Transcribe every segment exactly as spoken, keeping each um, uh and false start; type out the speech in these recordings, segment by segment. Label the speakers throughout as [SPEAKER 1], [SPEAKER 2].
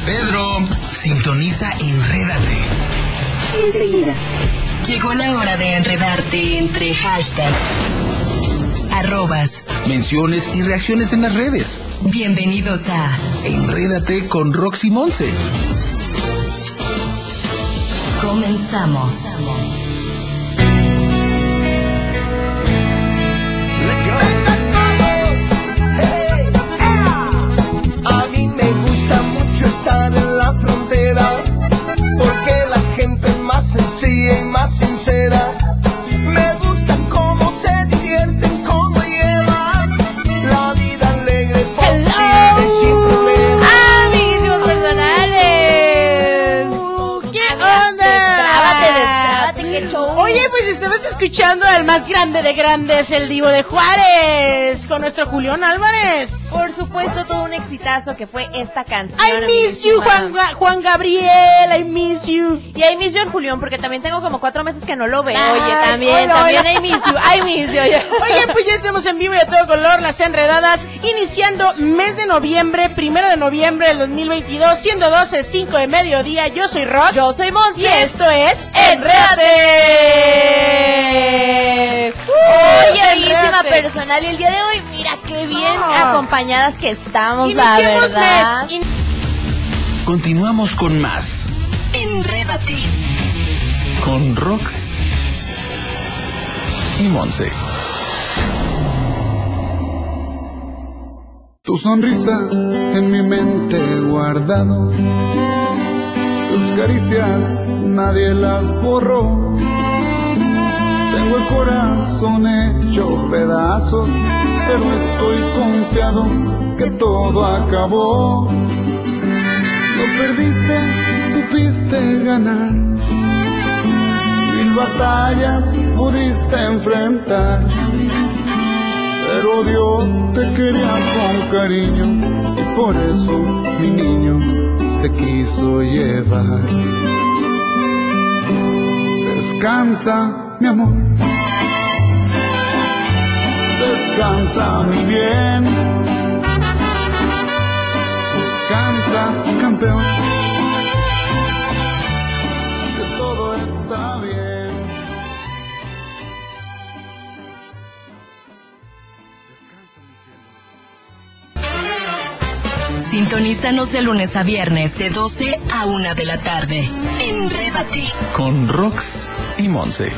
[SPEAKER 1] Pedro, sintoniza Enrédate.
[SPEAKER 2] Enseguida.
[SPEAKER 3] Llegó la hora de enredarte entre hashtags, arrobas,
[SPEAKER 1] menciones y reacciones en las redes.
[SPEAKER 3] Bienvenidos a
[SPEAKER 1] Enrédate con Roxy Monse.
[SPEAKER 3] Comenzamos.
[SPEAKER 4] A mí me gusta mucho estar en la frontera, porque la gente es más sencilla y más sincera. Me gusta cómo se divierten, cómo llevan la vida alegre, posible, sin problemas.
[SPEAKER 5] ¡Amiguísimos personales! ¿Qué onda?
[SPEAKER 6] Destrábate, destrábate, qué show.
[SPEAKER 5] Oye, pues estamos escuchando al más grande de grandes, el Divo de Juárez, con nuestro Julián Álvarez.
[SPEAKER 6] Por supuesto, todo un exitazo que fue esta canción.
[SPEAKER 5] I miss you, Juan, Juan Gabriel, I miss you.
[SPEAKER 6] Y I miss you al Julián, porque también tengo como cuatro meses que no lo veo.
[SPEAKER 5] Ay,
[SPEAKER 6] Oye, también,
[SPEAKER 5] hola,
[SPEAKER 6] también
[SPEAKER 5] hola.
[SPEAKER 6] I miss you, I miss you. Oye,
[SPEAKER 5] pues ya estamos en vivo y a todo color, las enredadas, iniciando mes de noviembre, primero de noviembre del dos mil veintidós, siendo doce, cinco de mediodía. Yo soy Rox.
[SPEAKER 6] Yo soy Monse.
[SPEAKER 5] Y esto es
[SPEAKER 6] Enrédate. Oye, bellísima
[SPEAKER 5] Enrédate.
[SPEAKER 6] personal. Y el día de hoy, mira qué bien
[SPEAKER 5] Oh.
[SPEAKER 6] acompañadas que estamos, la
[SPEAKER 5] Iniciemos
[SPEAKER 6] verdad.
[SPEAKER 5] mes. In-
[SPEAKER 1] Continuamos con más.
[SPEAKER 3] Enrédate.
[SPEAKER 1] Con Rox y Monse.
[SPEAKER 7] Tu sonrisa en mi mente guardado, tus caricias nadie las borró. Tengo el corazón hecho pedazos, pero estoy confiado que todo acabó. Lo perdiste, supiste ganar, mil batallas pudiste enfrentar, pero Dios te quería con cariño y por eso mi niño te quiso llevar. Descansa, mi amor, descansa mi bien, descansa, campeón, que todo está bien. Descansa, mi cielo.
[SPEAKER 3] Sintonízanos de lunes a viernes de doce a una de la tarde. Enrédate.
[SPEAKER 1] Con Rox y Monse.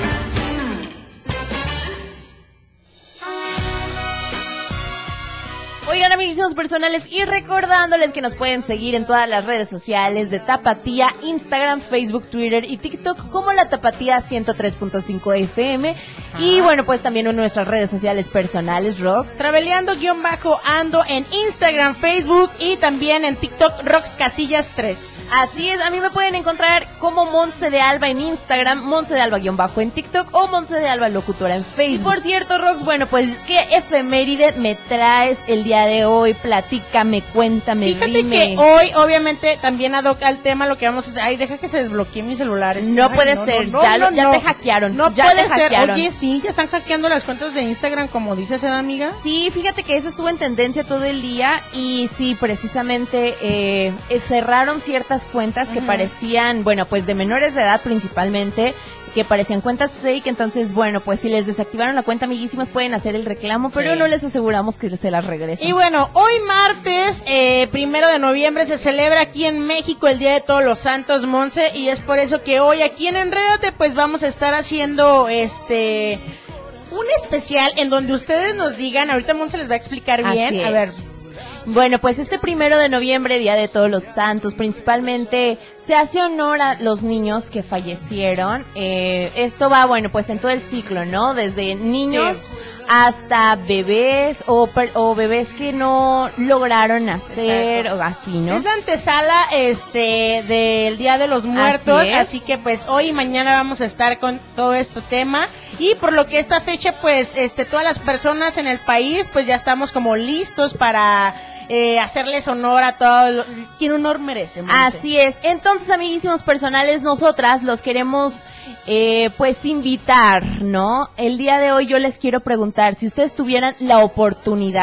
[SPEAKER 6] Oigan, amiguísimos personales, y recordándoles que nos pueden seguir en todas las redes sociales de Tapatía, Instagram, Facebook, Twitter y TikTok como la Tapatía ciento tres punto cinco F M. Y bueno, pues también en nuestras redes sociales personales, Rox.
[SPEAKER 5] Traveleando guión bajo ando en Instagram, Facebook y también en TikTok, Rox Casillas tres.
[SPEAKER 6] Así es, a mí me pueden encontrar como Monse de Alba en Instagram, Monse de Alba guión bajo en TikTok o Monse de Alba locutora en Facebook. Y por cierto, Rox, bueno, pues ¿qué efeméride me traes el día de hoy? Platícame, cuéntame,
[SPEAKER 5] Fíjate
[SPEAKER 6] dime.
[SPEAKER 5] que hoy, obviamente, también adoca el tema lo que vamos a hacer. Ay, deja que se desbloquee mi celular.
[SPEAKER 6] No
[SPEAKER 5] Ay,
[SPEAKER 6] puede
[SPEAKER 5] no,
[SPEAKER 6] ser,
[SPEAKER 5] no,
[SPEAKER 6] ya,
[SPEAKER 5] no,
[SPEAKER 6] lo- ya
[SPEAKER 5] no.
[SPEAKER 6] te hackearon.
[SPEAKER 5] No
[SPEAKER 6] ya
[SPEAKER 5] puede
[SPEAKER 6] te
[SPEAKER 5] ser.
[SPEAKER 6] hackearon.
[SPEAKER 5] Oye, sí, ya están hackeando las cuentas de Instagram, como dice esa amiga.
[SPEAKER 6] Sí, fíjate que eso estuvo en tendencia todo el día y sí, precisamente eh, eh, cerraron ciertas cuentas que
[SPEAKER 5] Ujú.
[SPEAKER 6] parecían, bueno, pues de menores de edad principalmente, que parecían cuentas fake. Entonces, bueno, pues si les desactivaron la cuenta, amiguísimos, pueden hacer el reclamo, pero
[SPEAKER 5] Sí.
[SPEAKER 6] no les aseguramos que se las regresen.
[SPEAKER 5] Y bueno, hoy martes, eh, primero de noviembre, se celebra aquí en México el Día de Todos los Santos, Monse, y es por eso que hoy aquí en Enrédate, pues vamos a estar haciendo este un especial en donde ustedes nos digan, ahorita Monse les va a explicar bien,
[SPEAKER 6] Así
[SPEAKER 5] a
[SPEAKER 6] es.
[SPEAKER 5] ver.
[SPEAKER 6] Bueno, pues este primero de noviembre, Día de Todos los Santos, principalmente se hace honor a los niños que fallecieron. Eh, esto va, bueno, pues en todo el ciclo, ¿no? Desde niños
[SPEAKER 5] Sí.
[SPEAKER 6] hasta bebés o, per- o bebés que no lograron nacer.
[SPEAKER 5] Exacto.
[SPEAKER 6] O así, ¿no?
[SPEAKER 5] Es la antesala este del Día de los Muertos,
[SPEAKER 6] Así
[SPEAKER 5] así,
[SPEAKER 6] es.
[SPEAKER 5] que pues hoy y mañana vamos a estar con todo este tema, y por lo que esta fecha pues este todas las personas en el país pues ya estamos como listos para eh, hacerles honor a todo lo que honor merece, Monse.
[SPEAKER 6] Así es. Entonces, amiguísimos personales, nosotras los queremos eh, pues invitar, ¿no? El día de hoy yo les quiero preguntar, si ustedes tuvieran la oportunidad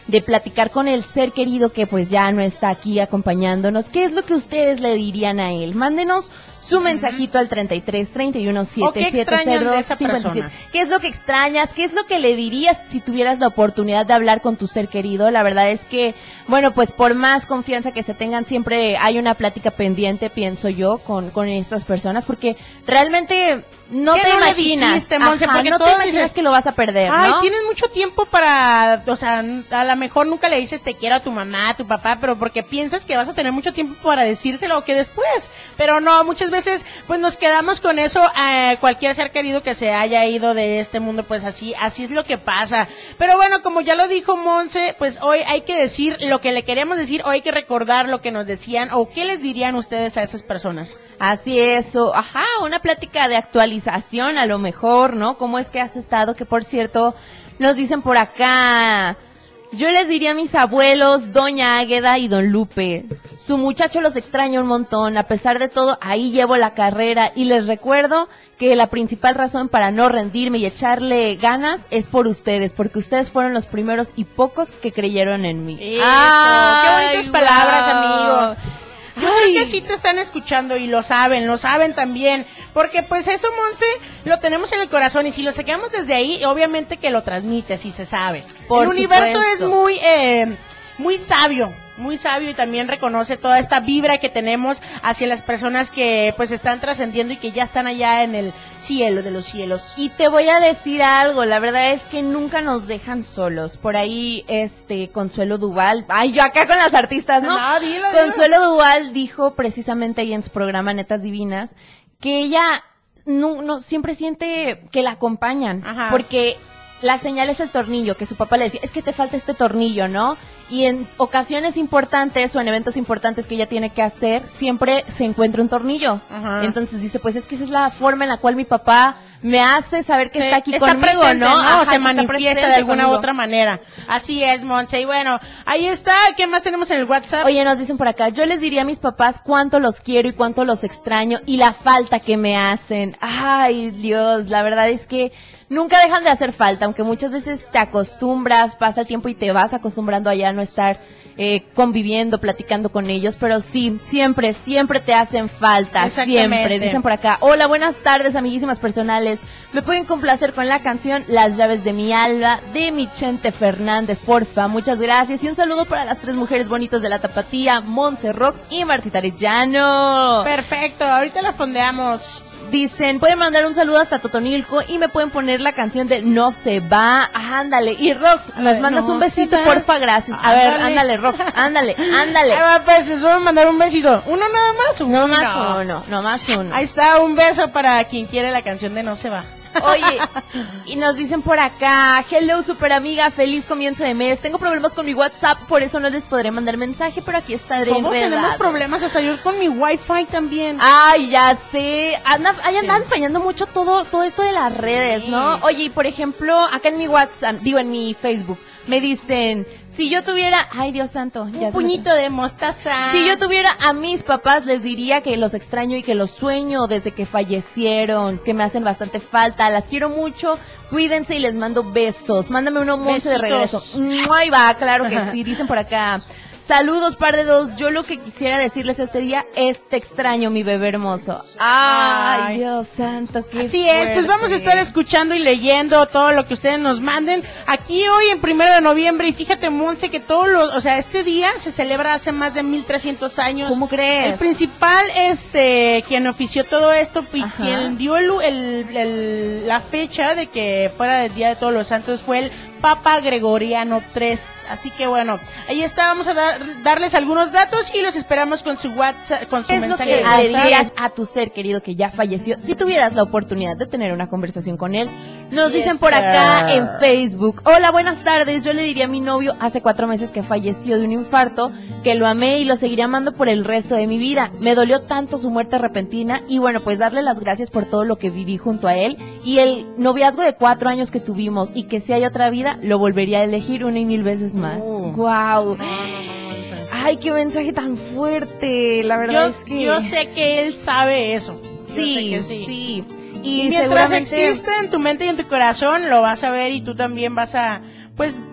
[SPEAKER 6] de platicar con el ser querido que pues ya no está aquí acompañándonos. ¿Qué es lo que ustedes le dirían a él? Mándenos su mensajito al treinta y tres, treinta y uno, siete siete cero dos, cincuenta y siete. ¿Qué es lo que extrañas? ¿Qué es lo que le dirías si tuvieras la oportunidad de hablar con tu ser querido? La verdad es que, bueno, pues por más confianza que se tengan, siempre hay una plática pendiente, pienso yo, con, con estas personas, porque realmente no
[SPEAKER 5] ¿Qué
[SPEAKER 6] te
[SPEAKER 5] no le
[SPEAKER 6] imaginas,
[SPEAKER 5] dijiste, Monse?
[SPEAKER 6] ajá,
[SPEAKER 5] Porque
[SPEAKER 6] no te
[SPEAKER 5] todos
[SPEAKER 6] imaginas
[SPEAKER 5] dices,
[SPEAKER 6] que lo vas a perder, ¿no?
[SPEAKER 5] Ay, tienes mucho tiempo para, o sea, a lo mejor nunca le dices te quiero a tu mamá, a tu papá, pero porque piensas que vas a tener mucho tiempo para decírselo o que después. Pero no, muchas veces, pues nos quedamos con eso, eh, cualquier ser querido que se haya ido de este mundo, pues así, así es lo que pasa. Pero bueno, como ya lo dijo Monse, pues hoy hay que decir lo que le queríamos decir, hoy hay que recordar lo que nos decían, o qué les dirían ustedes a esas personas.
[SPEAKER 6] Así es, o, ajá, una plática de actualización a lo mejor, ¿no? ¿Cómo es que has estado? Que por cierto, nos dicen por acá, yo les diría a mis abuelos, doña Águeda y don Lupe, su muchacho los extraña un montón, a pesar de todo, ahí llevo la carrera y les recuerdo que la principal razón para no rendirme y echarle ganas es por ustedes, porque ustedes fueron los primeros y pocos que creyeron en mí.
[SPEAKER 5] Eso,
[SPEAKER 6] Ay,
[SPEAKER 5] qué bonitas palabras,
[SPEAKER 6] wow.
[SPEAKER 5] amigo. Yo
[SPEAKER 6] Ay.
[SPEAKER 5] creo que sí te están escuchando y lo saben, lo saben también, porque pues eso, Monse, lo tenemos en el corazón y si lo sacamos desde ahí, obviamente que lo transmite, y se sabe.
[SPEAKER 6] Por
[SPEAKER 5] el universo
[SPEAKER 6] supuesto.
[SPEAKER 5] es muy, eh, muy sabio, muy sabio y también reconoce toda esta vibra que tenemos hacia las personas que pues están trascendiendo y que ya están allá en el cielo de los cielos.
[SPEAKER 6] Y te voy a decir algo, la verdad es que nunca nos dejan solos. Por ahí, este, Consuelo Duval, ay, yo acá con las artistas, ¿no?
[SPEAKER 5] No, dilo, dilo.
[SPEAKER 6] Consuelo Duval dijo precisamente ahí en su programa Netas Divinas que ella no, no siempre siente que la acompañan,
[SPEAKER 5] Ajá.
[SPEAKER 6] porque la señal es el tornillo, que su papá le decía, es que te falta este tornillo, ¿no? Y en ocasiones importantes o en eventos importantes que ella tiene que hacer, siempre se encuentra un tornillo.
[SPEAKER 5] Ajá.
[SPEAKER 6] Entonces dice, pues es que esa es la forma en la cual mi papá me hace saber que
[SPEAKER 5] Sí,
[SPEAKER 6] está aquí
[SPEAKER 5] está
[SPEAKER 6] conmigo,
[SPEAKER 5] presente,
[SPEAKER 6] ¿no? Ajá,
[SPEAKER 5] o se
[SPEAKER 6] que está
[SPEAKER 5] manifiesta
[SPEAKER 6] presente
[SPEAKER 5] de alguna u
[SPEAKER 6] conmigo.
[SPEAKER 5] otra manera. Así es, Monse. Y bueno, ahí está. ¿Qué más tenemos en el WhatsApp?
[SPEAKER 6] Oye, nos dicen por acá, yo les diría a mis papás cuánto los quiero y cuánto los extraño y la falta que me hacen. Ay, Dios, la verdad es que nunca dejan de hacer falta, aunque muchas veces te acostumbras, pasa el tiempo y te vas acostumbrando a ya no estar eh, conviviendo, platicando con ellos, pero sí, siempre, siempre te hacen falta,
[SPEAKER 5] Exactamente.
[SPEAKER 6] siempre. Dicen por acá, hola, buenas tardes, amiguísimas personales. Me pueden complacer con la canción Las llaves de mi alma de Michente Fernández, porfa, muchas gracias. Y un saludo para las tres mujeres bonitas de la Tapatía, Monse Rox y Martita Arellano.
[SPEAKER 5] Perfecto, ahorita la fondeamos.
[SPEAKER 6] Dicen, pueden mandar un saludo hasta Totonilco y me pueden poner la canción de No se va, ándale. Y Rox, nos
[SPEAKER 5] Ay,
[SPEAKER 6] mandas
[SPEAKER 5] no
[SPEAKER 6] un besito,
[SPEAKER 5] se va.
[SPEAKER 6] porfa, gracias. A ver,
[SPEAKER 5] Ándale.
[SPEAKER 6] ándale, Rox, ándale, ándale.
[SPEAKER 5] Ahí va, pues, les voy a mandar un besito. ¿Uno nada más?
[SPEAKER 6] No más uno, no más uno.
[SPEAKER 5] Ahí está, un beso para quien quiere la canción de No se va.
[SPEAKER 6] Oye, y nos dicen por acá, hello super amiga, feliz comienzo de mes. Tengo problemas con mi WhatsApp, por eso no les podré mandar mensaje, pero aquí estaré
[SPEAKER 5] ¿Cómo
[SPEAKER 6] enredado.
[SPEAKER 5] tenemos problemas? Hasta yo con mi wifi también.
[SPEAKER 6] Ay, ya sé. Anda, ay, andan
[SPEAKER 5] Sí.
[SPEAKER 6] fallando mucho todo, todo esto de las redes, ¿no? Oye, y por ejemplo, acá en mi WhatsApp, digo en mi Facebook, me dicen, si yo tuviera, ay Dios santo, ya se
[SPEAKER 5] Un
[SPEAKER 6] me-
[SPEAKER 5] puñito de mostaza.
[SPEAKER 6] Si yo tuviera a mis papás, les diría que los extraño y que los sueño desde que fallecieron, que me hacen bastante falta, las quiero mucho, cuídense y les mando besos. Mándame uno Monse de regreso.
[SPEAKER 5] Besitos.
[SPEAKER 6] Ahí va, claro que sí, dicen por acá. Saludos, par de dos. Yo lo que quisiera decirles este día es te extraño, mi bebé hermoso. Ay,
[SPEAKER 5] Ay.
[SPEAKER 6] Dios santo, qué
[SPEAKER 5] Así es, pues vamos a estar escuchando y leyendo todo lo que ustedes nos manden aquí hoy en primero de noviembre. Y fíjate, Monse, que todos los, o sea, este día se celebra hace más de mil trescientos años.
[SPEAKER 6] ¿Cómo crees?
[SPEAKER 5] El principal, este, quien ofició todo esto y
[SPEAKER 6] Ajá.
[SPEAKER 5] quien dio el, el- el- la fecha de que fuera el Día de Todos los Santos fue el Papa Gregoriano tercero. Así que bueno, ahí está, vamos a dar, darles algunos datos y los esperamos con su WhatsApp, con su
[SPEAKER 6] ¿Qué es lo
[SPEAKER 5] mensaje
[SPEAKER 6] que
[SPEAKER 5] de
[SPEAKER 6] le
[SPEAKER 5] WhatsApp.
[SPEAKER 6] dirías a tu ser querido que ya falleció si tuvieras la oportunidad de tener una conversación con él? Nos
[SPEAKER 5] Yes,
[SPEAKER 6] dicen por acá
[SPEAKER 5] sir.
[SPEAKER 6] en Facebook, hola, buenas tardes, yo le diría a mi novio hace cuatro meses que falleció de un infarto, que lo amé y lo seguiré amando por el resto de mi vida. Me dolió tanto su muerte repentina y bueno, pues darle las gracias por todo lo que viví junto a él y el noviazgo de cuatro años que tuvimos y que si hay otra vida, lo volvería a elegir una y mil veces más.
[SPEAKER 5] Uh.
[SPEAKER 6] Wow.
[SPEAKER 5] No, no, no, no.
[SPEAKER 6] Ay, qué mensaje tan fuerte, la verdad
[SPEAKER 5] Yo,
[SPEAKER 6] es que...
[SPEAKER 5] yo sé que él sabe eso. Yo
[SPEAKER 6] Sí,
[SPEAKER 5] sé que
[SPEAKER 6] sí,
[SPEAKER 5] sí.
[SPEAKER 6] Y
[SPEAKER 5] Mientras
[SPEAKER 6] seguramente...
[SPEAKER 5] existe en tu mente y en tu corazón, lo vas a ver y tú también vas a, pues,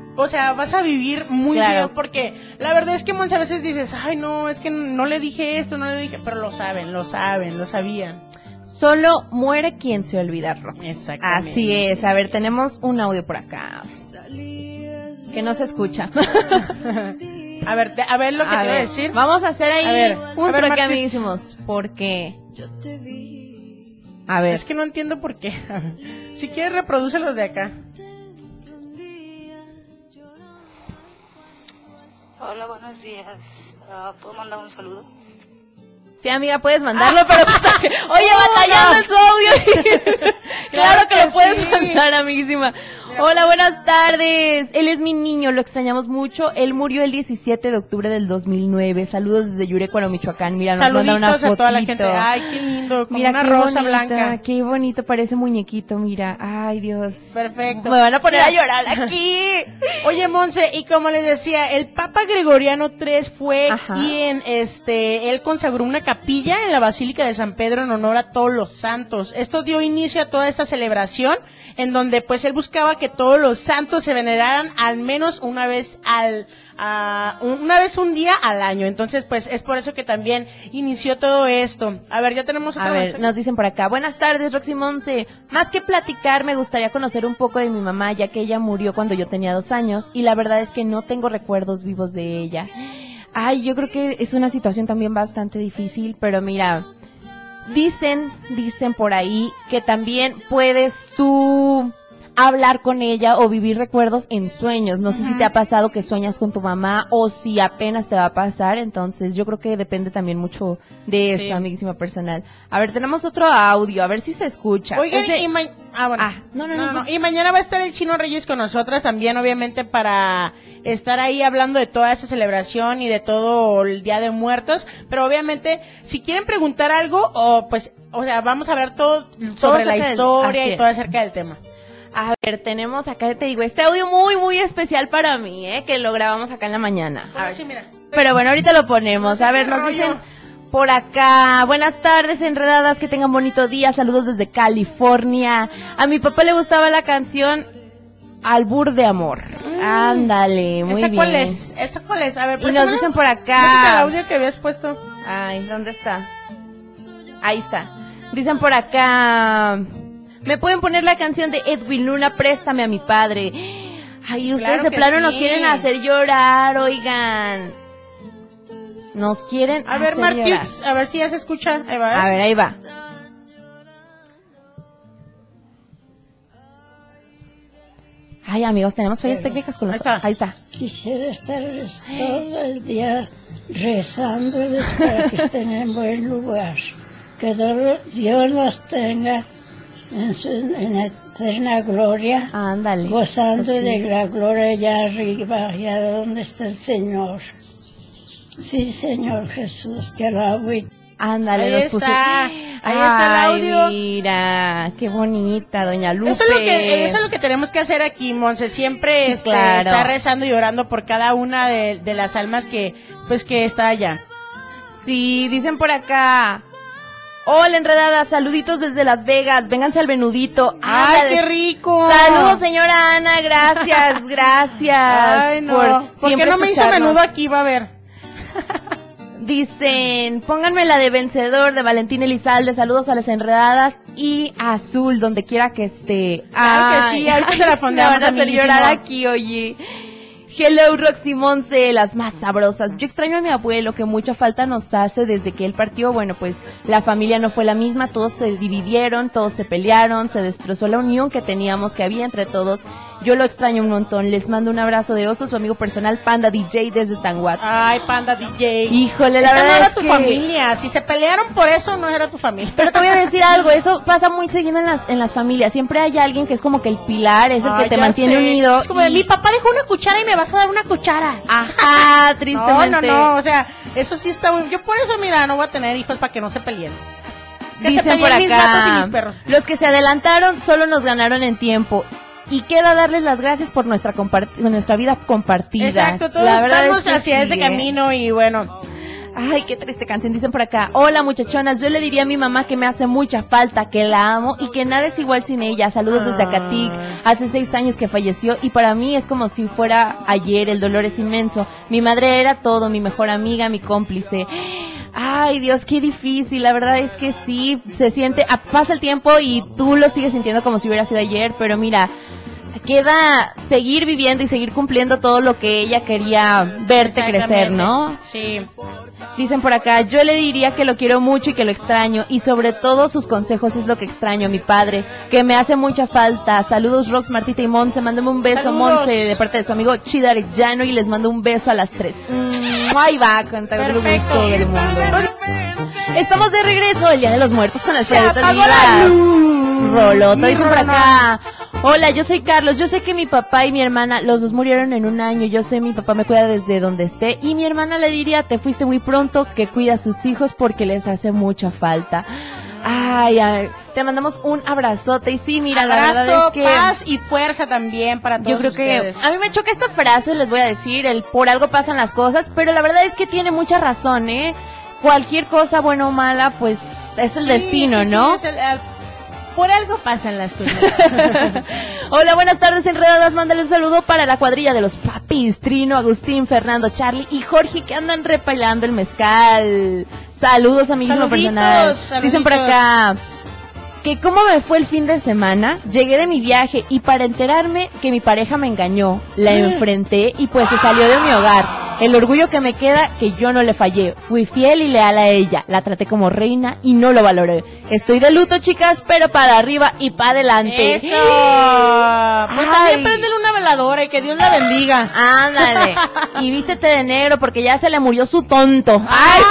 [SPEAKER 5] o sea, vas a vivir muy
[SPEAKER 6] Claro.
[SPEAKER 5] bien, porque la verdad es que Monse a veces dices, ay no, es que no le dije esto, no le dije, pero lo saben, lo saben, lo sabían.
[SPEAKER 6] Solo muere quien se olvida, Rox.
[SPEAKER 5] Exactamente.
[SPEAKER 6] Así es. A ver, tenemos un audio por acá. Que no se escucha.
[SPEAKER 5] A ver, te- a ver lo que
[SPEAKER 6] A
[SPEAKER 5] te iba a
[SPEAKER 6] ver,
[SPEAKER 5] decir.
[SPEAKER 6] Vamos a hacer ahí
[SPEAKER 5] A ver,
[SPEAKER 6] un
[SPEAKER 5] a ver,
[SPEAKER 6] truque,
[SPEAKER 5] Martis.
[SPEAKER 6] amiguísimos. Porque... A ver.
[SPEAKER 5] Es que no entiendo por qué. Si quieres, reprodúcelos de acá.
[SPEAKER 8] Hola, buenos días. Ah, ¿Puedo mandar un saludo?
[SPEAKER 6] Sí, amiga, puedes mandarlo, pero pues, oye, batallando en su audio. Claro que
[SPEAKER 5] que
[SPEAKER 6] lo puedes
[SPEAKER 5] sí.
[SPEAKER 6] mandar, amiguísima. Hola, buenas tardes. Él es mi niño, lo extrañamos mucho. Él murió el diecisiete de octubre del dos mil nueve. Saludos desde Yurecuaro, Michoacán. Mira, nos manda una
[SPEAKER 5] Saluditos
[SPEAKER 6] fotito.
[SPEAKER 5] a toda la gente. Ay, qué lindo, como
[SPEAKER 6] Mira,
[SPEAKER 5] una
[SPEAKER 6] qué
[SPEAKER 5] rosa
[SPEAKER 6] bonita,
[SPEAKER 5] blanca.
[SPEAKER 6] Qué bonito, parece muñequito, mira. Ay, Dios.
[SPEAKER 5] Perfecto.
[SPEAKER 6] Me van a poner a llorar aquí.
[SPEAKER 5] Oye, Monse, y como les decía, el Papa Gregoriano tercero fue
[SPEAKER 6] Ajá.
[SPEAKER 5] quien, este, él consagró una capilla en la Basílica de San Pedro en honor a todos los santos. Esto dio inicio a toda esta celebración, en donde, pues, él buscaba que todos los santos se veneraran al menos una vez al, a, una vez un día al año. Entonces, pues, es por eso que también inició todo esto. A ver, ya tenemos otra
[SPEAKER 6] A ver,
[SPEAKER 5] mensaje.
[SPEAKER 6] nos dicen por acá. Buenas tardes, Roxy Monse. Más que platicar, me gustaría conocer un poco de mi mamá, ya que ella murió cuando yo tenía dos años y la verdad es que no tengo recuerdos vivos de ella. Ay, yo creo que es una situación también bastante difícil, pero mira, dicen, dicen por ahí que también puedes tú hablar con ella o vivir recuerdos en sueños. No sé si te ha pasado que sueñas con tu mamá o si apenas te va a pasar, entonces yo creo que depende también mucho de eso,
[SPEAKER 5] Sí.
[SPEAKER 6] amiguísima personal. A ver, tenemos otro audio, a ver si se escucha.
[SPEAKER 5] Oigan,
[SPEAKER 6] Es de-
[SPEAKER 5] y ma- ah, bueno.
[SPEAKER 6] Ah, no, no, no, no.
[SPEAKER 5] Y mañana va a estar el Chino Reyes con nosotras también, obviamente, para estar ahí hablando de toda esa celebración y de todo el Día de Muertos. Pero obviamente, si quieren preguntar algo, o pues, o sea, vamos a hablar todo sobre la
[SPEAKER 6] acerca del-
[SPEAKER 5] historia
[SPEAKER 6] así
[SPEAKER 5] y
[SPEAKER 6] es.
[SPEAKER 5] todo acerca del tema.
[SPEAKER 6] A ver, tenemos acá, te digo, este audio muy, muy especial para mí, ¿eh? Que lo grabamos acá en la mañana. A ver.
[SPEAKER 5] sí, mira.
[SPEAKER 6] Pero bueno, ahorita lo ponemos. A ver, nos
[SPEAKER 5] rollo.
[SPEAKER 6] dicen por acá. Buenas tardes, enredadas, que tengan bonito día. Saludos desde California. A mi papá le gustaba la canción Albur de Amor. Ándale, muy
[SPEAKER 5] ¿Esa
[SPEAKER 6] bien.
[SPEAKER 5] cuál es? ¿Esa cuál es? A ver,
[SPEAKER 6] Y nos
[SPEAKER 5] préstamela.
[SPEAKER 6] dicen por
[SPEAKER 5] Préstame
[SPEAKER 6] acá.
[SPEAKER 5] el audio que habías puesto.
[SPEAKER 6] Ay, ¿dónde está? Ahí está. Dicen por acá. ¿Me pueden poner la canción de Edwin Luna, Préstame a mi padre? Ay, ustedes
[SPEAKER 5] Claro
[SPEAKER 6] de
[SPEAKER 5] que
[SPEAKER 6] plano
[SPEAKER 5] sí.
[SPEAKER 6] nos quieren hacer llorar, oigan. Nos quieren
[SPEAKER 5] A ver,
[SPEAKER 6] hacer llorar.
[SPEAKER 5] Martix, a ver si ya se escucha. Ahí va, ¿eh?
[SPEAKER 6] A ver, ahí va. Ay, amigos, tenemos fallas técnicas con los...
[SPEAKER 5] Ahí está.
[SPEAKER 6] Ahí está.
[SPEAKER 9] Quisiera estarles todo el día rezándoles para que estén en buen lugar. Que Dios los tenga en, su, en eterna gloria,
[SPEAKER 6] Ándale.
[SPEAKER 9] gozando
[SPEAKER 6] Ok.
[SPEAKER 9] de la gloria allá arriba, allá donde está el Señor. Sí, Señor Jesús, te alabo y
[SPEAKER 6] Ándale,
[SPEAKER 5] Ahí
[SPEAKER 6] nos
[SPEAKER 5] está,
[SPEAKER 6] puso...
[SPEAKER 5] ahí está el audio.
[SPEAKER 6] Ay, mira, qué bonita, doña Lupe.
[SPEAKER 5] Eso es lo que eso es lo que tenemos que hacer aquí, Monse, siempre
[SPEAKER 6] Sí,
[SPEAKER 5] este,
[SPEAKER 6] claro.
[SPEAKER 5] estar rezando y orando por cada una de, de las almas que pues que está allá.
[SPEAKER 6] Sí, dicen por acá. Hola, enredada, saluditos desde Las Vegas, vénganse al menudito.
[SPEAKER 5] ¡Ay,
[SPEAKER 6] Ándale.
[SPEAKER 5] qué rico!
[SPEAKER 6] Saludos, señora Ana, gracias, gracias.
[SPEAKER 5] Ay, no.
[SPEAKER 6] por
[SPEAKER 5] ¿Por, qué
[SPEAKER 6] siempre
[SPEAKER 5] no me hizo
[SPEAKER 6] escucharnos.
[SPEAKER 5] menudo aquí? Va a ver.
[SPEAKER 6] Dicen, pónganme la de Vencedor de Valentín Elizalde, saludos a las enredadas y a Azul, donde quiera que esté.
[SPEAKER 5] Claro que
[SPEAKER 6] Ay,
[SPEAKER 5] sí, ahorita te la
[SPEAKER 6] me
[SPEAKER 5] pondremos,
[SPEAKER 6] van a hacer
[SPEAKER 5] amiguísimo.
[SPEAKER 6] llorar aquí, oye. Hello, Roxy Monse, las más sabrosas. Yo extraño a mi abuelo, que mucha falta nos hace desde que él partió. Bueno, pues la familia no fue la misma, todos se dividieron, todos se pelearon, se destrozó la unión que teníamos, que había entre todos. Yo lo extraño un montón. Les mando un abrazo de oso, su amigo personal Panda D J desde Tanguat.
[SPEAKER 5] Ay, Panda D J.
[SPEAKER 6] Híjole, la
[SPEAKER 5] Esa
[SPEAKER 6] verdad
[SPEAKER 5] no era
[SPEAKER 6] es
[SPEAKER 5] tu
[SPEAKER 6] que...
[SPEAKER 5] familia. Si se pelearon por eso, no era tu familia.
[SPEAKER 6] Pero te voy a decir algo, eso pasa muy seguido en las en las familias. Siempre hay alguien que es como que el pilar, es el
[SPEAKER 5] Ay,
[SPEAKER 6] que te
[SPEAKER 5] ya
[SPEAKER 6] mantiene
[SPEAKER 5] sé.
[SPEAKER 6] unido.
[SPEAKER 5] Es como de,
[SPEAKER 6] y-
[SPEAKER 5] mi papá dejó una cuchara y me vas a dar una cuchara.
[SPEAKER 6] Ajá,
[SPEAKER 5] No,
[SPEAKER 6] tristemente.
[SPEAKER 5] no, no, o sea, eso sí está muy... Yo por eso, mira, no voy a tener hijos para que no se peleen. Que se
[SPEAKER 6] Dicen por
[SPEAKER 5] peleen mis gatos y
[SPEAKER 6] acá,
[SPEAKER 5] mis perros.
[SPEAKER 6] los que se adelantaron solo nos ganaron en tiempo. Y queda darles las gracias por nuestra compart- nuestra vida compartida.
[SPEAKER 5] Exacto, todos
[SPEAKER 6] La verdad
[SPEAKER 5] estamos
[SPEAKER 6] es que
[SPEAKER 5] hacia
[SPEAKER 6] sí,
[SPEAKER 5] ese
[SPEAKER 6] ¿eh?
[SPEAKER 5] camino y bueno.
[SPEAKER 6] Ay, qué triste canción, dicen por acá. Hola muchachonas, yo le diría a mi mamá que me hace mucha falta, que la amo y que nada es igual sin ella. Saludos desde Acatic, hace seis años que falleció y para mí es como si fuera ayer, el dolor es inmenso. Mi madre era todo, mi mejor amiga, mi cómplice. Ay, Dios, qué difícil, la verdad es que sí, se siente, ah, pasa el tiempo y tú lo sigues sintiendo como si hubiera sido ayer, pero mira, queda seguir viviendo y seguir cumpliendo todo lo que ella quería verte crecer, ¿no?
[SPEAKER 5] Sí.
[SPEAKER 6] Dicen por acá, yo le diría que lo quiero mucho y que lo extraño, y sobre todo sus consejos es lo que extraño a mi padre, que me hace mucha falta. Saludos Rox, Martita y Monse, mándame un beso. Saludos. Monse, de parte de su amigo Chida Arellano, y les mando un beso a las tres. Mm, ahí va, con todo el gusto del mundo. Estamos de regreso, el Día de los Muertos con Alfredo Olivas. Rolota, dicen por acá. Hola, yo soy Carlos, yo sé que mi papá y mi hermana, los dos murieron en un año, yo sé mi papá me cuida desde donde esté, y mi hermana le diría, te fuiste muy pronto, que cuida a sus hijos porque les hace mucha falta. Ay, ay, te mandamos un abrazote, y sí, mira,
[SPEAKER 5] Abrazo,
[SPEAKER 6] la verdad es que...
[SPEAKER 5] paz y fuerza también para todos
[SPEAKER 6] Yo creo
[SPEAKER 5] ustedes.
[SPEAKER 6] que a mí me choca esta frase, les voy a decir, el por algo pasan las cosas, pero la verdad es que tiene mucha razón, ¿eh? Cualquier cosa, buena o mala, pues es el
[SPEAKER 5] Sí,
[SPEAKER 6] destino,
[SPEAKER 5] sí,
[SPEAKER 6] ¿no?
[SPEAKER 5] sí, es el- el- por algo pasan las cosas.
[SPEAKER 6] Hola, buenas tardes, enredadas. Mándale un saludo para la cuadrilla de los papis, Trino, Agustín, Fernando, Charlie y Jorge, que andan repailando el mezcal. Saludos, amiguísimo
[SPEAKER 5] Saluditos,
[SPEAKER 6] personal.
[SPEAKER 5] saluditos.
[SPEAKER 6] Dicen por acá que cómo me fue el fin de semana. Llegué de mi viaje y para enterarme que mi pareja me engañó, la enfrenté y pues se salió de mi hogar. El orgullo que me queda, que yo no le fallé. Fui fiel y leal a ella. La traté como reina y no lo valoré. Estoy de luto, chicas, pero para arriba y para adelante.
[SPEAKER 5] Eso. Pues
[SPEAKER 6] Ay.
[SPEAKER 5] también préndele una veladora y que Dios la bendiga.
[SPEAKER 6] Ándale. Y vístete de negro porque ya se le murió su tonto. Ay.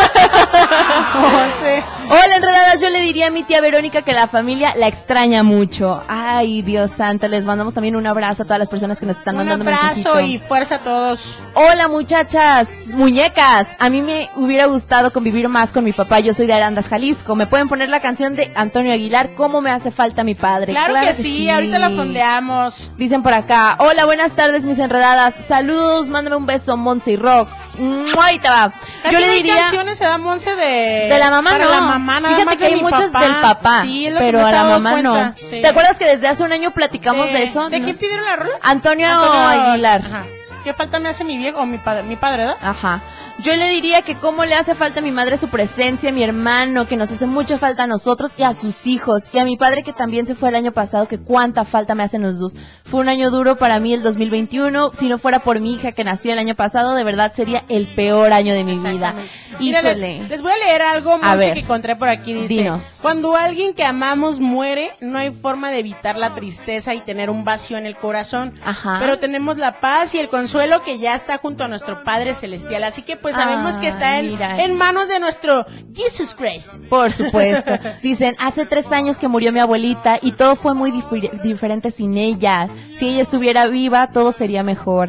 [SPEAKER 5] No sé.
[SPEAKER 6] Hola, enredadas. Yo le diría a mi tía Verónica que la familia la extraña mucho. Ay, Dios santo. Les mandamos también un abrazo a todas las personas que nos están
[SPEAKER 5] Un
[SPEAKER 6] mandando
[SPEAKER 5] abrazo
[SPEAKER 6] mensajito.
[SPEAKER 5] y fuerza a todos.
[SPEAKER 6] Hola, muchachas, muñecas. A mí me hubiera gustado convivir más con mi papá. Yo soy de Arandas, Jalisco. ¿Me pueden poner la canción de Antonio Aguilar? ¿Cómo me hace falta mi padre?
[SPEAKER 5] Claro, que, sí, ahorita la fondeamos.
[SPEAKER 6] Dicen por acá, hola, buenas tardes, mis enredadas. Saludos, mándame un beso, Monse y Rox. ¡Mua! Ahí te va.
[SPEAKER 5] Casi
[SPEAKER 6] Yo le
[SPEAKER 5] no hay
[SPEAKER 6] diría...
[SPEAKER 5] canciones, se da Monse de...
[SPEAKER 6] De la mamá
[SPEAKER 5] para
[SPEAKER 6] no.
[SPEAKER 5] la mamá, nada
[SPEAKER 6] Fíjate
[SPEAKER 5] más
[SPEAKER 6] que
[SPEAKER 5] de
[SPEAKER 6] hay
[SPEAKER 5] mi
[SPEAKER 6] muchas
[SPEAKER 5] papá.
[SPEAKER 6] del papá,
[SPEAKER 5] Sí, es lo que
[SPEAKER 6] pero
[SPEAKER 5] me
[SPEAKER 6] a
[SPEAKER 5] he
[SPEAKER 6] la
[SPEAKER 5] dado
[SPEAKER 6] mamá no.
[SPEAKER 5] cuenta. Sí.
[SPEAKER 6] ¿Te acuerdas que desde hace un año platicamos
[SPEAKER 5] Sí.
[SPEAKER 6] de eso?
[SPEAKER 5] ¿De
[SPEAKER 6] ¿No?
[SPEAKER 5] quién pidieron la rola?
[SPEAKER 6] Antonio, Aguilar.
[SPEAKER 5] Ajá. ¿Qué falta me hace mi viejo o mi padre, mi padre, ¿verdad?
[SPEAKER 6] Ajá. Yo le diría que cómo le hace falta a mi madre su presencia, a mi hermano, que nos hace mucha falta a nosotros y a sus hijos, y a mi padre que también se fue el año pasado, que cuánta falta me hacen los dos. Fue un año duro para mí el dos mil veintiuno, si no fuera por mi hija que nació el año pasado, de verdad sería el peor año de mi vida.
[SPEAKER 5] Mira, les,
[SPEAKER 6] Híjole.
[SPEAKER 5] les voy a leer algo,
[SPEAKER 6] A
[SPEAKER 5] Monse,
[SPEAKER 6] ver.
[SPEAKER 5] que encontré por aquí. Dice,
[SPEAKER 6] Dinos.
[SPEAKER 5] cuando alguien que amamos muere, no hay forma de evitar la tristeza y tener un vacío en el corazón.
[SPEAKER 6] Ajá.
[SPEAKER 5] Pero tenemos la paz y el consuelo que ya está junto a nuestro Padre Celestial. Así que pues sabemos
[SPEAKER 6] Ah,
[SPEAKER 5] que está en,
[SPEAKER 6] mira.
[SPEAKER 5] en manos de nuestro Jesus Christ.
[SPEAKER 6] Por supuesto. Dicen, hace tres años que murió mi abuelita y todo fue muy difer- diferente sin ella. Si ella estuviera viva, todo sería mejor.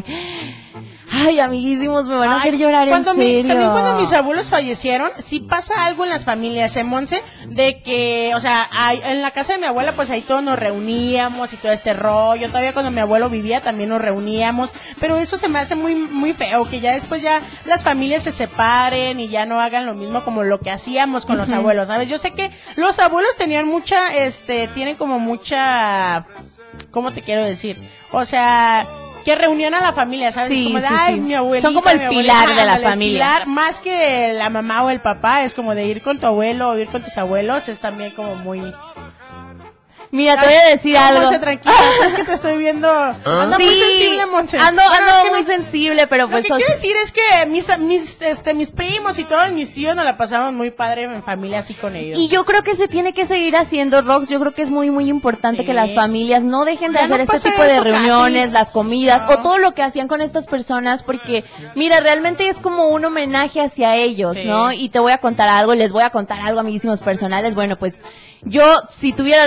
[SPEAKER 6] Ay, amiguísimos, me van a hacer
[SPEAKER 5] Ay,
[SPEAKER 6] llorar en
[SPEAKER 5] cuando mi-
[SPEAKER 6] serio.
[SPEAKER 5] también cuando mis abuelos fallecieron, sí pasa algo en las familias, ¿eh, Monse? De que, o sea, hay- en la casa de mi abuela, pues ahí todos nos reuníamos y todo este rollo. Todavía cuando mi abuelo vivía también nos reuníamos. Pero eso se me hace muy, muy feo, que ya después ya las familias se separen y ya no hagan lo mismo como lo que hacíamos con los
[SPEAKER 6] Ujú.
[SPEAKER 5] abuelos, ¿sabes? Yo sé que los abuelos tenían mucha, este, tienen como mucha, ¿cómo te quiero decir? O sea, que reunían a la familia, ¿sabes?
[SPEAKER 6] Sí,
[SPEAKER 5] como de,
[SPEAKER 6] sí,
[SPEAKER 5] ay,
[SPEAKER 6] sí.
[SPEAKER 5] mi abuelita,
[SPEAKER 6] Son como el
[SPEAKER 5] mi abuelita,
[SPEAKER 6] pilar de la
[SPEAKER 5] ándale, el
[SPEAKER 6] familia.
[SPEAKER 5] pilar, más que la mamá o el papá, es como de ir con tu abuelo o ir con tus abuelos, es también como muy...
[SPEAKER 6] Mira, te voy a decir
[SPEAKER 5] Ay,
[SPEAKER 6] algo.
[SPEAKER 5] Monse, tranquila, es que te estoy viendo... Anda muy
[SPEAKER 6] Sí,
[SPEAKER 5] sensible, Monse.
[SPEAKER 6] Ando,
[SPEAKER 5] Bueno,
[SPEAKER 6] ando
[SPEAKER 5] es que
[SPEAKER 6] muy
[SPEAKER 5] no-
[SPEAKER 6] sensible, pero
[SPEAKER 5] Lo
[SPEAKER 6] pues...
[SPEAKER 5] que
[SPEAKER 6] o
[SPEAKER 5] quiero
[SPEAKER 6] sea,
[SPEAKER 5] decir es que mis, mis, este, mis primos y todos mis tíos nos la pasamos muy padre en familia así con ellos.
[SPEAKER 6] y yo creo que se tiene que seguir haciendo, Rox. Yo creo que es muy, muy importante
[SPEAKER 5] Sí.
[SPEAKER 6] que las familias no dejen de
[SPEAKER 5] Ya
[SPEAKER 6] hacer
[SPEAKER 5] no
[SPEAKER 6] este
[SPEAKER 5] pasa
[SPEAKER 6] tipo de
[SPEAKER 5] eso
[SPEAKER 6] reuniones,
[SPEAKER 5] casi.
[SPEAKER 6] las comidas,
[SPEAKER 5] No.
[SPEAKER 6] o todo lo que hacían con estas personas, porque, mira, realmente es como un homenaje hacia ellos,
[SPEAKER 5] Sí.
[SPEAKER 6] ¿no? Y te voy a contar algo, les voy a contar algo, amiguísimos personales. Bueno, pues, yo, si tuviera la oportunidad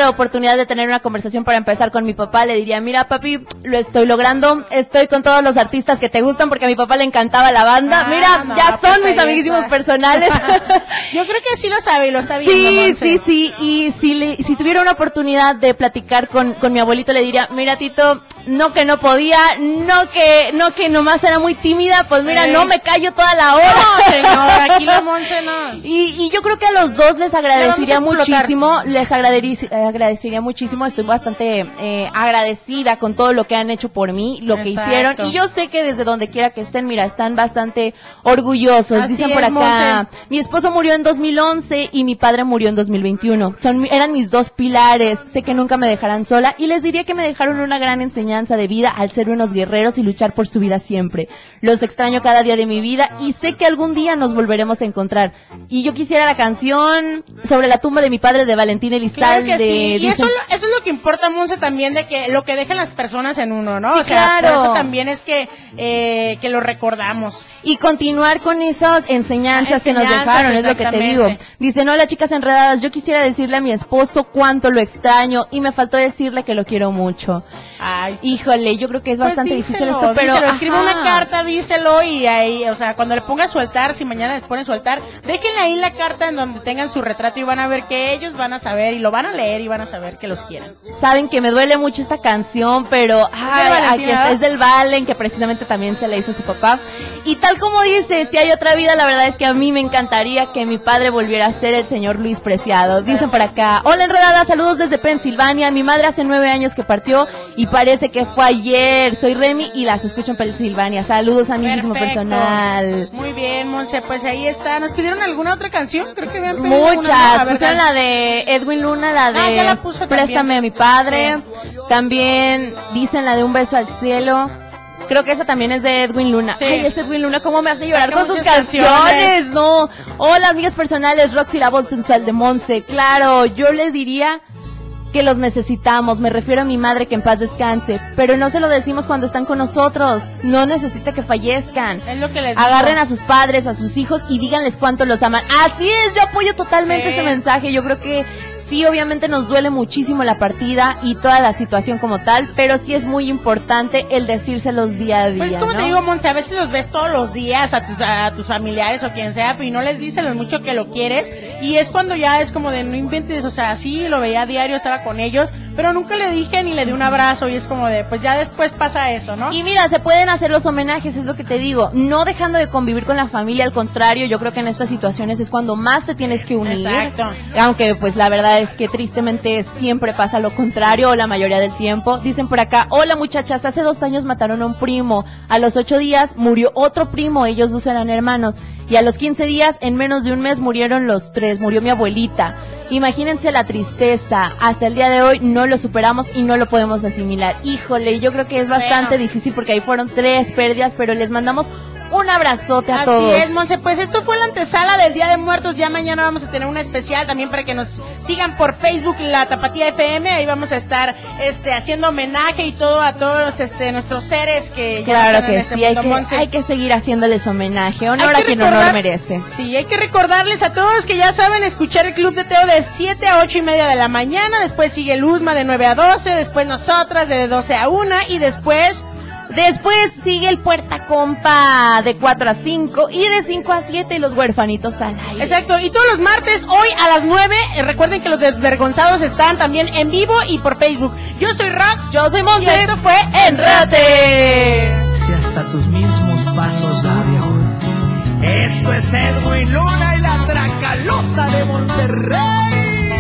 [SPEAKER 6] oportunidad de tener una conversación para empezar con mi papá, le diría, mira papi, lo estoy logrando, estoy con todos los artistas que te gustan porque a mi papá le encantaba la banda, ah, mira, no, ya son pues mis amiguísimos está. personales.
[SPEAKER 5] Yo creo que sí lo sabe y lo está viendo.
[SPEAKER 6] Sí,
[SPEAKER 5] Monse.
[SPEAKER 6] sí, sí, y si le, si tuviera una oportunidad de platicar con, con mi abuelito, le diría, mira Tito, no que no podía, no que, no que nomás era muy tímida, pues mira, eh. no me callo toda la hora.
[SPEAKER 5] No, señor, aquí la Monse no.
[SPEAKER 6] Y, y yo creo que a los dos les agradecería muchísimo, les agradecería, agradecería muchísimo, estoy bastante eh, agradecida con todo lo que han hecho por mí, lo Exacto. que hicieron, y yo sé que desde donde quiera que estén, mira, están bastante orgullosos. Así Dicen por acá, Monse. Mi esposo murió en dos mil once y mi padre murió en dos mil veintiuno. Son, eran mis dos pilares, sé que nunca me dejarán sola, y les diría que me dejaron una gran enseñanza de vida al ser unos guerreros y luchar por su vida siempre. Los extraño cada día de mi vida y sé que algún día nos volveremos a encontrar. Y yo quisiera la canción sobre la tumba de mi padre de Valentín Elizalde.
[SPEAKER 5] Claro que sí. Y eso, eso es lo que importa, Monse, también, de que lo que dejan las personas en uno, ¿no?
[SPEAKER 6] Sí,
[SPEAKER 5] o sea,
[SPEAKER 6] claro.
[SPEAKER 5] por eso también es que, eh, que lo recordamos.
[SPEAKER 6] Y continuar con esas enseñanzas, enseñanzas que nos dejaron, es lo que te digo. Dicen, hola chicas enredadas, yo quisiera decirle a mi esposo cuánto lo extraño y me faltó decirle que lo quiero mucho.
[SPEAKER 5] Ay,
[SPEAKER 6] híjole, yo creo que es
[SPEAKER 5] pues
[SPEAKER 6] bastante
[SPEAKER 5] díselo,
[SPEAKER 6] difícil esto, pero
[SPEAKER 5] díselo, escribe una carta, díselo, y ahí, o sea, cuando le ponga a soltar, si mañana les ponen soltar, déjenle ahí la carta en donde tengan su retrato y van a ver que ellos van a saber y lo van a leer y van a saber que los quieren.
[SPEAKER 6] Saben que me duele mucho esta canción, pero ay, aquí es, es del Valen, que precisamente también se le hizo a su papá. Y tal como dice, si hay otra vida, la verdad es que a mí me encantaría que mi padre volviera a ser el señor Luis Preciado. Dicen por acá, hola enredada, saludos desde Pensilvania, mi madre hace nueve años que partió y parece que fue ayer. Soy Remy y las escucho en Pensilvania. Saludos a mi mismo personal.
[SPEAKER 5] Muy bien, Monse, pues ahí está. ¿Nos pidieron alguna otra canción? Creo que habían pedido
[SPEAKER 6] muchas,
[SPEAKER 5] una,
[SPEAKER 6] pusieron la de Edwin Luna, la de
[SPEAKER 5] ah, ya la puso
[SPEAKER 6] Préstame
[SPEAKER 5] también.
[SPEAKER 6] a mi padre.
[SPEAKER 5] Sí.
[SPEAKER 6] También dicen la de Un beso al cielo. Creo que esa también es de Edwin Luna.
[SPEAKER 5] Sí.
[SPEAKER 6] Ay, es Edwin Luna, ¿cómo me hace llorar
[SPEAKER 5] Saca
[SPEAKER 6] con sus
[SPEAKER 5] canciones.
[SPEAKER 6] canciones? No. Hola, amigas personales, Roxy, la voz sensual de Monse. Claro, yo les diría que los necesitamos, me refiero a mi madre, que en paz descanse, pero no se lo decimos cuando están con nosotros, no necesita que fallezcan.
[SPEAKER 5] Es lo que les digo.
[SPEAKER 6] Agarren a sus padres, a sus hijos y díganles cuánto los aman. Así es, yo apoyo totalmente sí. ese mensaje, yo creo que sí, obviamente nos duele muchísimo la partida y toda la situación como tal, pero sí es muy importante el decírselos día a día,
[SPEAKER 5] pues como
[SPEAKER 6] ¿no?
[SPEAKER 5] te digo, Monse, a veces los ves todos los días a tus, a tus familiares o quien sea, y no les dices lo mucho que lo quieres, y es cuando ya es como de no inventes, o sea, sí, lo veía a diario, estaba con ellos, pero nunca le dije ni le di un abrazo, y es como de, pues ya después pasa eso, ¿no?
[SPEAKER 6] Y mira, se pueden hacer los homenajes, es lo que te digo, no dejando de convivir con la familia, al contrario, yo creo que en estas situaciones es cuando más te tienes que unir.
[SPEAKER 5] Exacto.
[SPEAKER 6] Aunque pues la verdad es que tristemente siempre pasa lo contrario, o la mayoría del tiempo. Dicen por acá, hola muchachas, hace dos años mataron a un primo, a los ocho días murió otro primo, ellos dos eran hermanos, y a los quince días, en menos de un mes, murieron los tres, murió mi abuelita. Imagínense la tristeza, hasta el día de hoy no lo superamos y no lo podemos asimilar. Híjole, yo creo que es bastante bueno. difícil porque ahí fueron tres pérdidas, pero les mandamos un abrazote a
[SPEAKER 5] Así
[SPEAKER 6] todos.
[SPEAKER 5] Así es, Monse, pues esto fue la antesala del Día de Muertos, ya mañana vamos a tener una especial también para que nos sigan por Facebook, La Tapatía F M, ahí vamos a estar este haciendo homenaje y todo a todos este nuestros seres que
[SPEAKER 6] claro
[SPEAKER 5] ya están
[SPEAKER 6] que
[SPEAKER 5] en este
[SPEAKER 6] sí,
[SPEAKER 5] mundo,
[SPEAKER 6] hay que,
[SPEAKER 5] Monse.
[SPEAKER 6] hay que seguir haciéndoles homenaje, honor
[SPEAKER 5] Hay
[SPEAKER 6] a quien
[SPEAKER 5] recordar,
[SPEAKER 6] honor merece.
[SPEAKER 5] Sí, hay que recordarles a todos que ya saben escuchar el Club de Teo de siete a ocho y media de la mañana, después sigue Luzma de nueve a doce, después nosotras de doce a una y después...
[SPEAKER 6] Después sigue el Puerta Compa de cuatro a cinco y de cinco a siete los huerfanitos al aire.
[SPEAKER 5] Exacto, y todos los martes hoy a las nueve, eh, recuerden que los desvergonzados están también en vivo y por Facebook. Yo soy Rox,
[SPEAKER 6] yo soy Monse,
[SPEAKER 5] y esto fue
[SPEAKER 6] Enrédate.
[SPEAKER 4] Si hasta tus mismos pasos da viejo. Esto es Edwin Luna y la Tracalosa de Monterrey.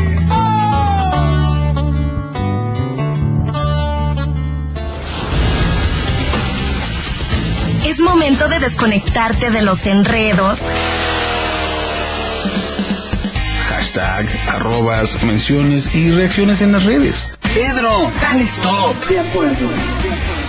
[SPEAKER 3] Es momento de desconectarte de los enredos.
[SPEAKER 1] Hashtag, arrobas, menciones y reacciones en las redes. Pedro, dale stop.
[SPEAKER 2] De acuerdo.